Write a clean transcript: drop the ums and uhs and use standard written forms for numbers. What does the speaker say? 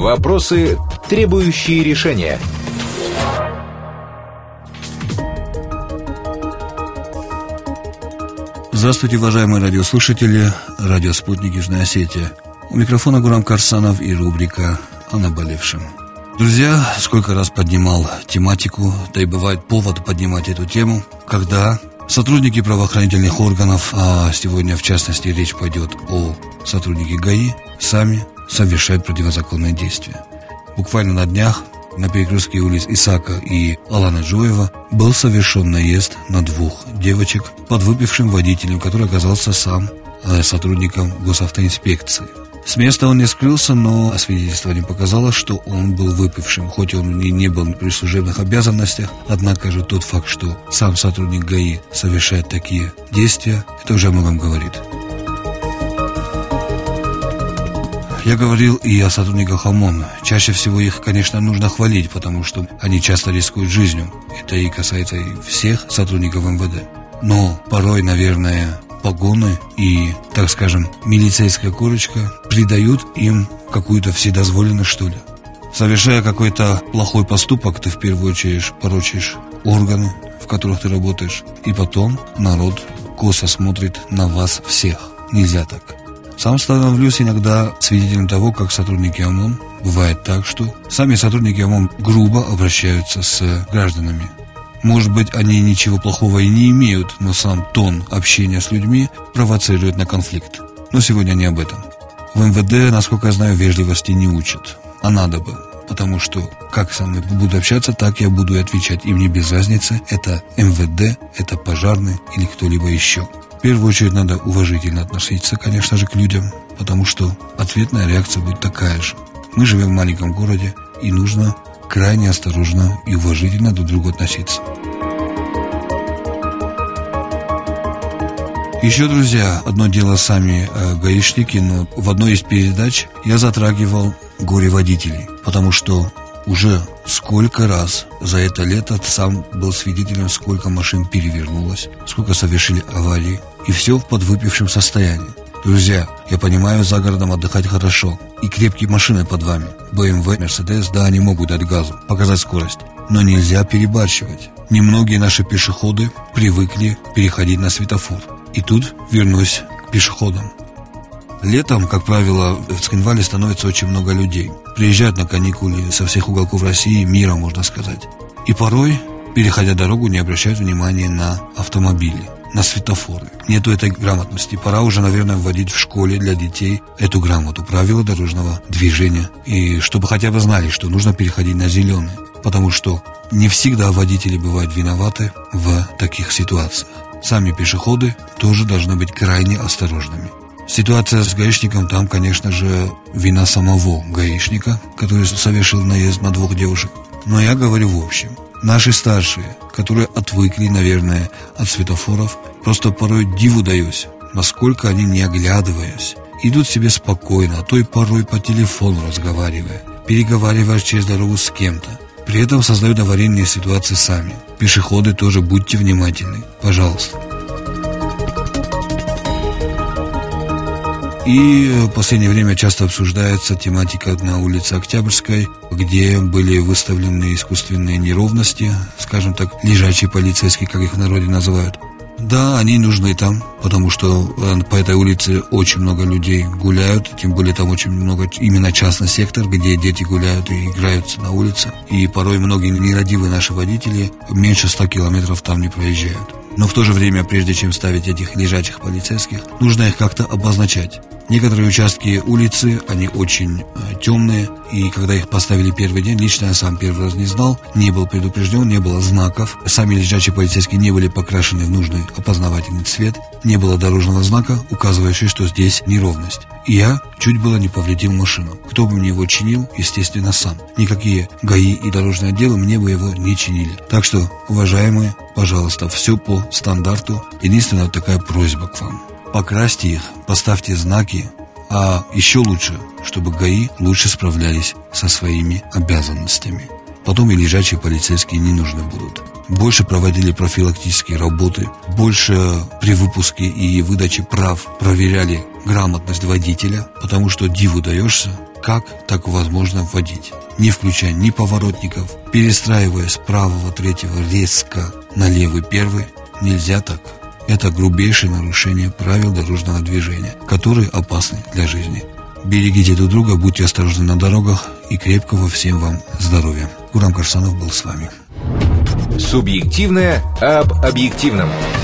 Вопросы, требующие решения. Здравствуйте, уважаемые радиослушатели, радио «Спутник Южной Осетии». У микрофона Гурам Карсанов и рубрика «О наболевшем». Друзья, сколько раз поднимал тематику, да и бывает повод поднимать эту тему, когда сотрудники правоохранительных органов, а сегодня в частности речь пойдет о сотруднике ГАИ, сами совершают противозаконные действия. Буквально на днях на перекрестке улиц Исаака и Алана Джоева был совершен наезд на двух девочек подвыпившим водителем, который оказался сам сотрудником госавтоинспекции. С места он не скрылся, но освидетельствование показало, что он был выпившим, хоть он и не был при служебных обязанностях, однако же тот факт, что сам сотрудник ГАИ совершает такие действия, это уже о многом говорит. Я говорил и о сотрудниках ОМОН. Чаще всего их, конечно, нужно хвалить, потому что они часто рискуют жизнью. Это и касается и всех сотрудников МВД. Но порой, наверное, погоны и, так скажем, милицейская корочка придают им какую-то вседозволенность, что ли. Совершая какой-то плохой поступок, ты в первую очередь порочишь органы, в которых ты работаешь, и потом народ косо смотрит на вас всех. Нельзя так. Сам становлюсь иногда свидетелем того, как сотрудники ОМОН, бывает так, что сами сотрудники ОМОН грубо обращаются с гражданами. Может быть, они ничего плохого и не имеют, но сам тон общения с людьми провоцирует на конфликт. Но сегодня не об этом. В МВД, насколько я знаю, вежливости не учат. А надо бы. Потому что как со мной буду общаться, так я буду и отвечать. И мне без разницы, это МВД, это пожарный или кто-либо еще. В первую очередь надо уважительно относиться, конечно же, к людям, потому что ответная реакция будет такая же. Мы живем в маленьком городе, и нужно крайне осторожно и уважительно друг к другу относиться. Еще, друзья, одно дело сами гаишники, но в одной из передач я затрагивал горе водителей, потому что уже сколько раз за это лето сам был свидетелем, сколько машин перевернулось, сколько совершили аварии, и все в подвыпившем состоянии. Друзья, я понимаю, за городом отдыхать хорошо, и крепкие машины под вами, BMW, Mercedes, да, они могут дать газу, показать скорость, но нельзя перебарщивать. Немногие наши пешеходы привыкли переходить на светофор. И тут вернусь к пешеходам. Летом, как правило, в Цхинвале становится очень много людей. Приезжают на каникулы со всех уголков России, мира, можно сказать. И порой, переходя дорогу, не обращают внимания на автомобили, на светофоры. Нету этой грамотности. Пора уже, наверное, вводить в школе для детей эту грамоту, правила дорожного движения. И чтобы хотя бы знали, что нужно переходить на зеленый. Потому что не всегда водители бывают виноваты в таких ситуациях. Сами пешеходы тоже должны быть крайне осторожными. Ситуация с гаишником, там, конечно же, вина самого гаишника, который совершил наезд на двух девушек. Но я говорю в общем. Наши старшие, которые отвыкли, наверное, от светофоров, просто порой диву даюсь, насколько они, не оглядываясь, идут себе спокойно, а то и порой по телефону разговаривая, переговаривая через дорогу с кем-то. При этом создают аварийные ситуации сами. Пешеходы тоже будьте внимательны, пожалуйста. И в последнее время часто обсуждается тематика на улице Октябрьской, где были выставлены искусственные неровности, скажем так, лежачие полицейские, как их в народе называют. Да, они нужны там, потому что по этой улице очень много людей гуляют, тем более там очень много именно частный сектор, где дети гуляют и играются на улице. И порой многие нерадивые наши водители меньше 100 километров там не проезжают. Но в то же время, прежде чем ставить этих лежачих полицейских, нужно их как-то обозначать. Некоторые участки улицы, они очень темные, и когда их поставили первый день, лично я сам первый раз не знал, не был предупрежден, не было знаков, сами лежачие полицейские не были покрашены в нужный опознавательный цвет, не было дорожного знака, указывающего, что здесь неровность. И я чуть было не повредил машину. Кто бы мне его чинил, естественно, сам. Никакие ГАИ и дорожные отделы мне бы его не чинили. Так что, уважаемые, пожалуйста, все по стандарту. Единственная такая просьба к вам. Покрасьте их, поставьте знаки, а еще лучше, чтобы ГАИ лучше справлялись со своими обязанностями. Потом и лежачие полицейские не нужны будут. Больше проводили профилактические работы, больше при выпуске и выдаче прав проверяли грамотность водителя, потому что диву даешься, как так возможно водить, не включая ни поворотников, перестраивая с правого третьего резко на левый первый. Нельзя так. Это грубейшее нарушение правил дорожного движения, которые опасны для жизни. Берегите друг друга, будьте осторожны на дорогах и крепкого всем вам здоровья. Гурам Карсанов был с вами. Субъективное об объективном.